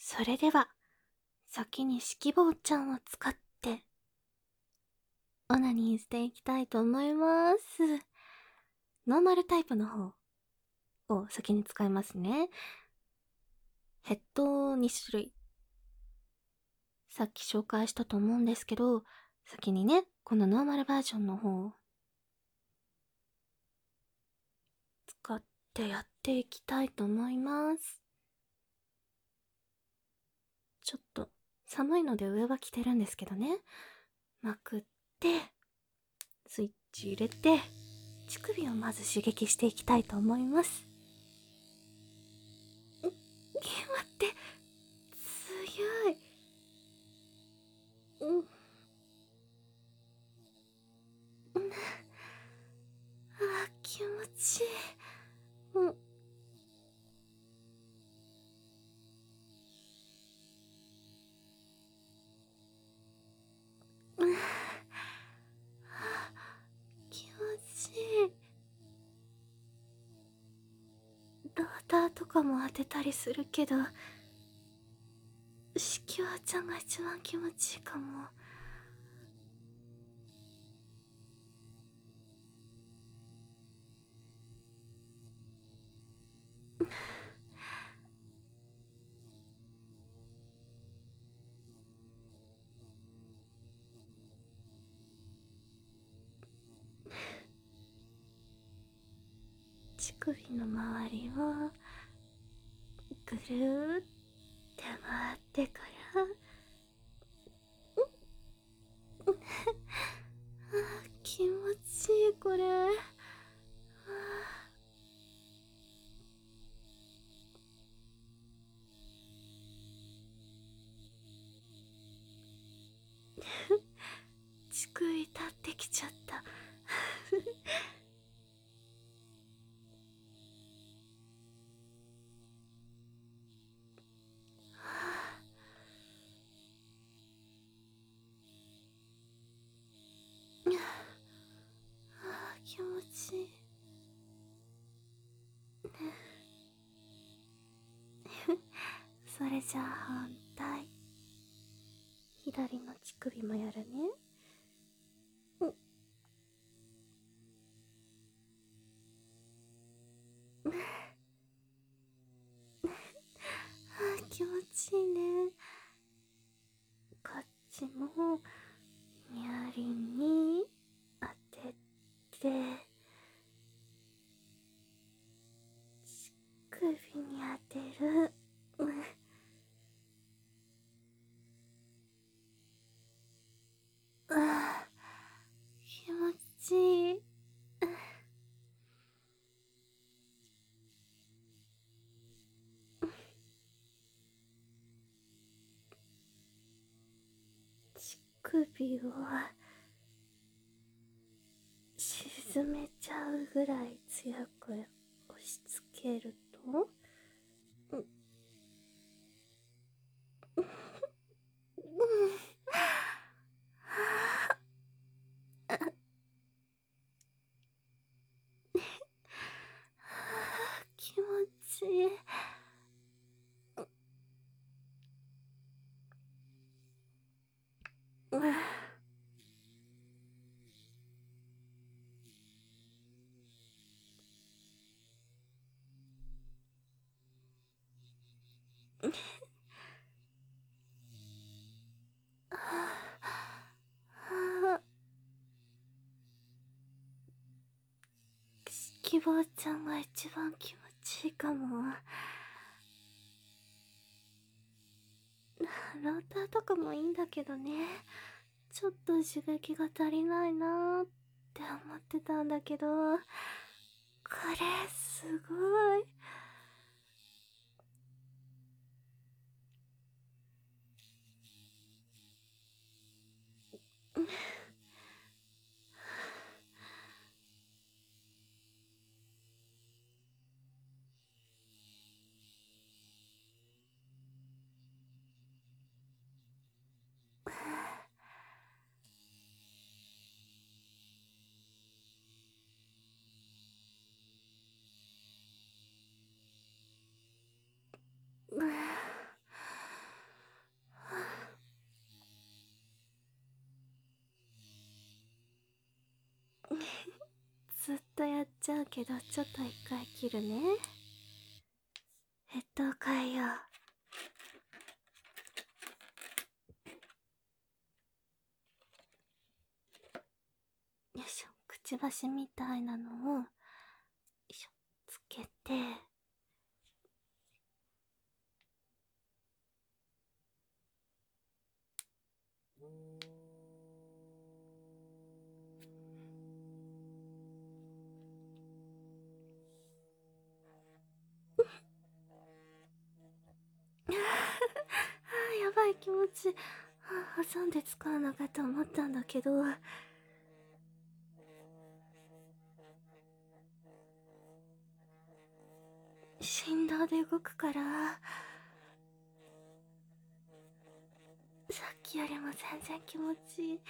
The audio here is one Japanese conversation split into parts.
それでは、先に指揮棒ちゃんを使って、オナニーしていきたいと思います。ノーマルタイプの方を先に使いますね。ヘッド2種類。さっき紹介したと思うんですけど、先にね、このノーマルバージョンの方を使ってやっていきたいと思います。ちょっと寒いので上は着てるんですけどね。まくって、スイッチ入れて、乳首をまず刺激していきたいと思います。待って、強い。気持ちいい。気持ちいい。ローターとかも当てたりするけど、指揮輪ちゃんが一番気持ちいいかも。乳首の周りをぐるーって回ってから気持ちいいこれ。乳首立ってきちゃった気持ちいいそれじゃあ反対、左の乳首もやるね。気持ちいいね。こっちもニャリに当てて、乳首に当てる。気持ちいい。乳首を沈めちゃうぐらい強く押し付けると、気持ちいい。希望ちゃんが一番気持ちいいかも。ローターとかもいいんだけどね、ちょっと刺激が足りないなーって思ってたんだけど、これすごい。 とやっちゃうけど、ちょっと一回切るね。ヘッドを変えよう。よいしょ、くちばしみたいなのをよいしょつけて、あーやばい気持ち。挟んで使うのかと思ったんだけど、振動で動くから、さっきよりも全然気持ちいい。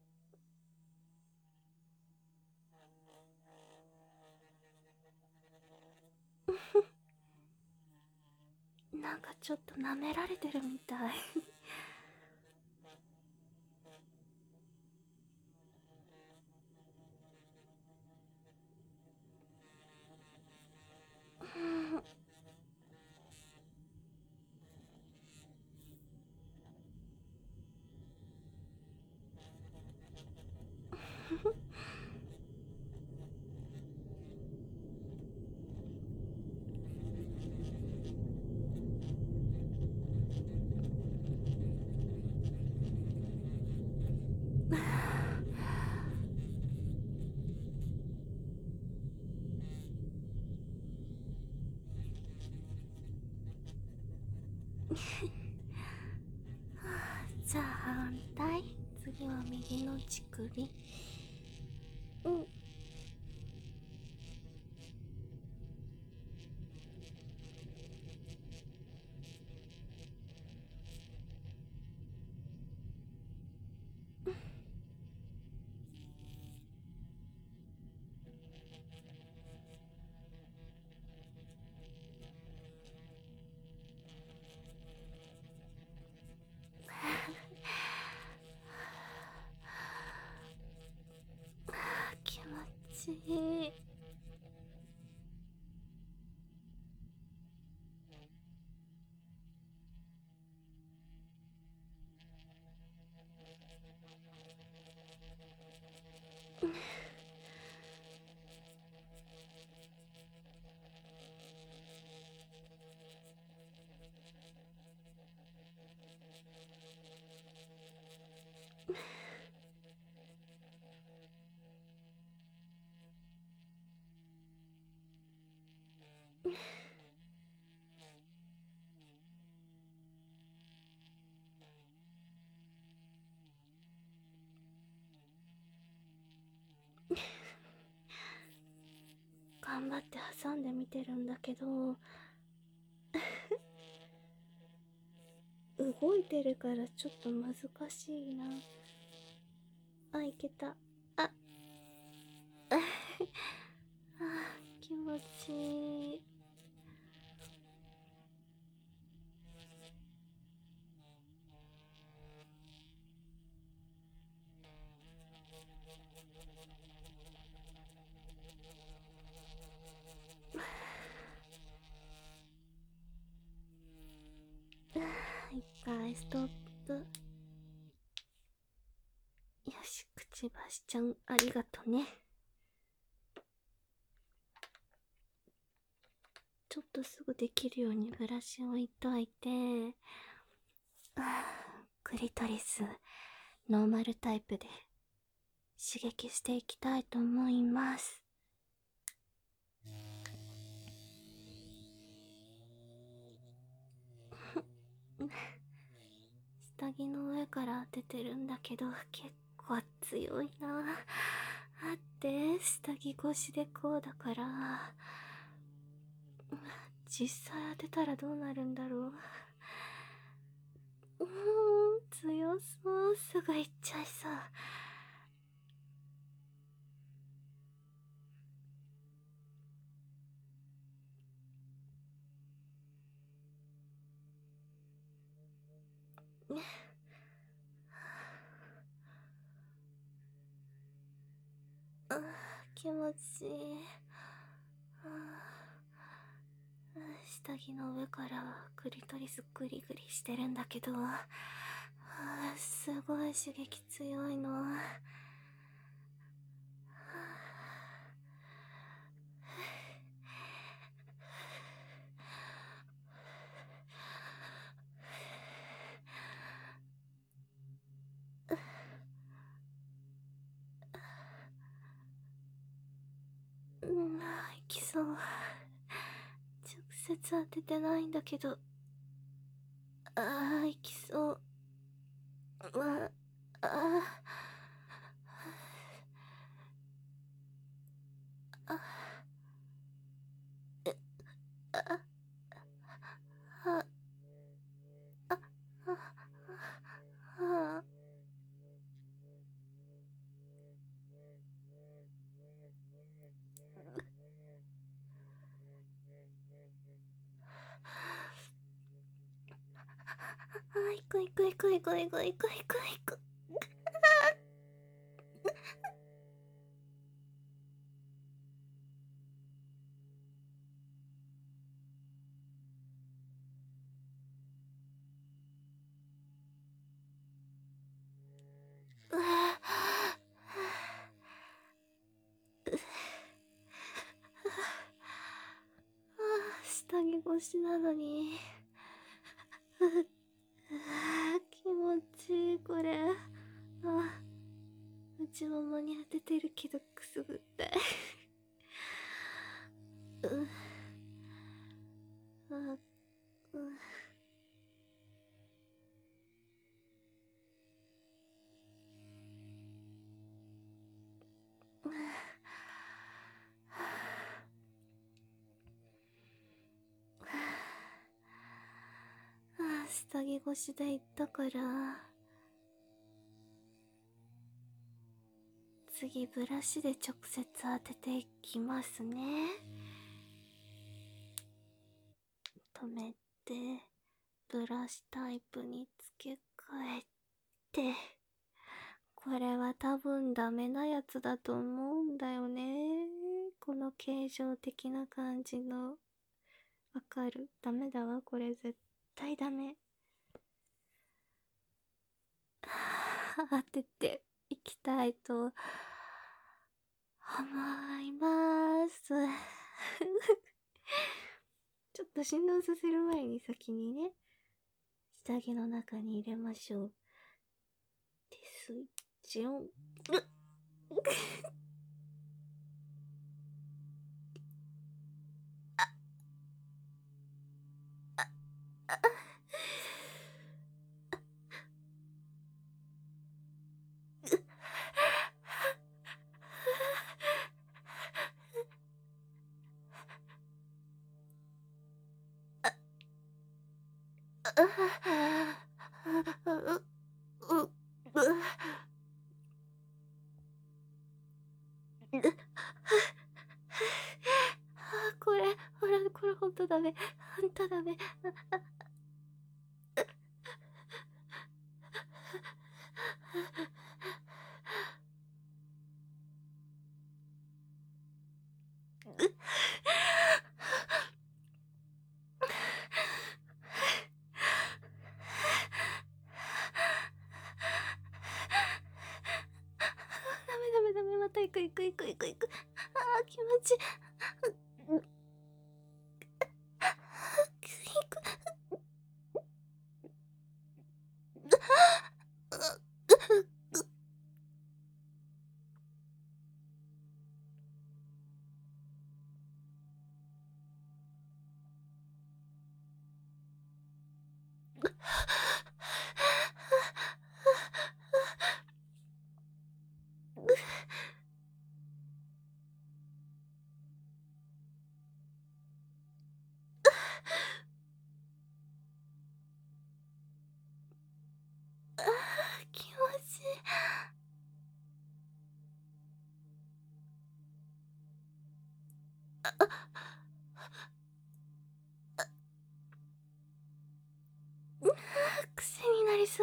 なんかちょっと舐められてるみたい。じゃあ反対。次は右の乳首。うん。気持ちいい。頑張って挟んでみてるんだけど、動いてるからちょっと難しいな。あ、いけた。あ気持ちいい。一回ストップ。よし、くちばしちゃんありがとね。ちょっとすぐできるようにブラシ置いといて、クリトリスノーマルタイプで刺激していきたいと思います。下着の上から当ててるんだけど結構強いな。あって下着越しでこうだから、実際当てたらどうなるんだろう。強そう。すぐいっちゃいそう。気気持ちいい。下着の上からクリトリスグリグリしてるんだけど、すごい刺激強いの。いきそう。直接当ててないんだけど、いきそう。あああああ行く行く行く行く行く行く行く行く。下着越しなのに。気持ちいいこれ。内ももに当ててるけどくすぐったい。下着越しで言ったから、次ブラシで直接当てていきますね。止めてブラシタイプに付け替えて、これは多分ダメなやつだと思うんだよね。この形状的な感じの。わかる？ダメだわ、これ絶対ダメ。当てていきたいと思います。ちょっと振動させる前に先にね、下着の中に入れましょう。で、スイッチオン。これ、ほら、これほんとダメ。ほんとダメ。ダメダメダメ、また行く行く行く行く行く。気持ちいい。行く。気持ちいい。癖になりそう。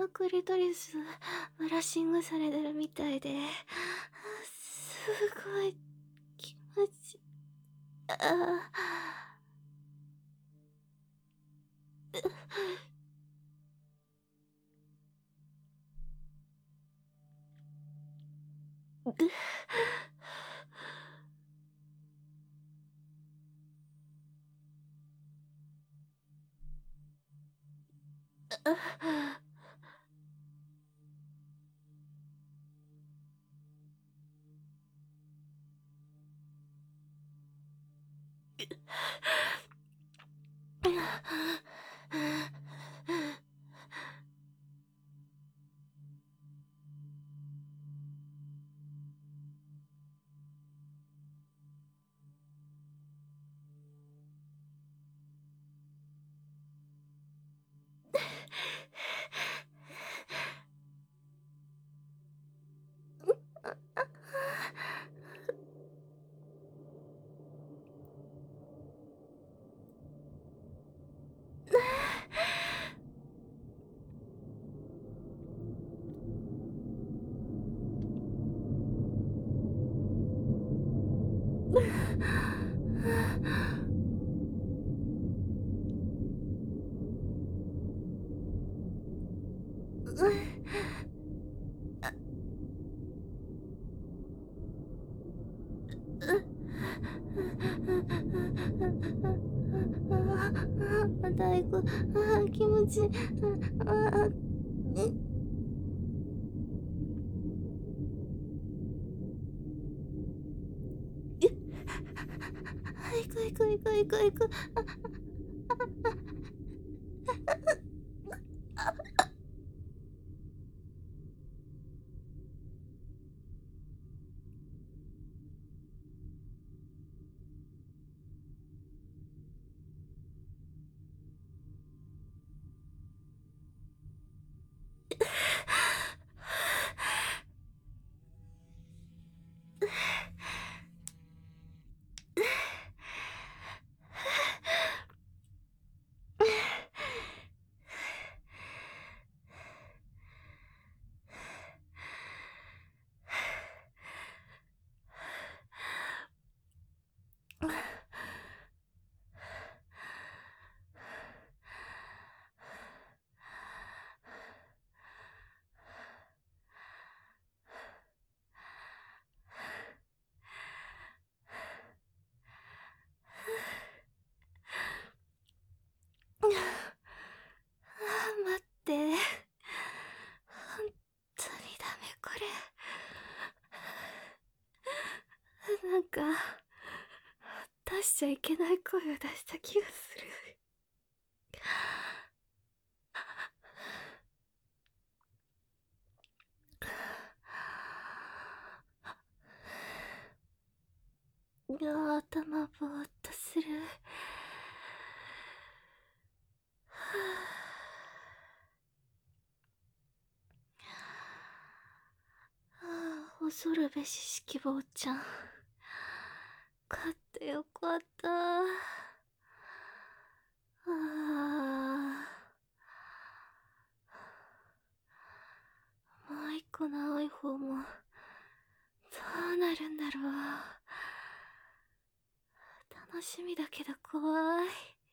クリトリスブラッシングされてるみたいで、すごい気持ち、あぐだいぶ気持ち行く行く行く行く行く。待って、本当にダメこれ。なんか出しちゃいけない声を出した気がする。頭ぼーっとする。恐るべし指揮棒ちゃん、勝ってよかった。もう一個の青い方もどうなるんだろう。楽しみだけど怖い。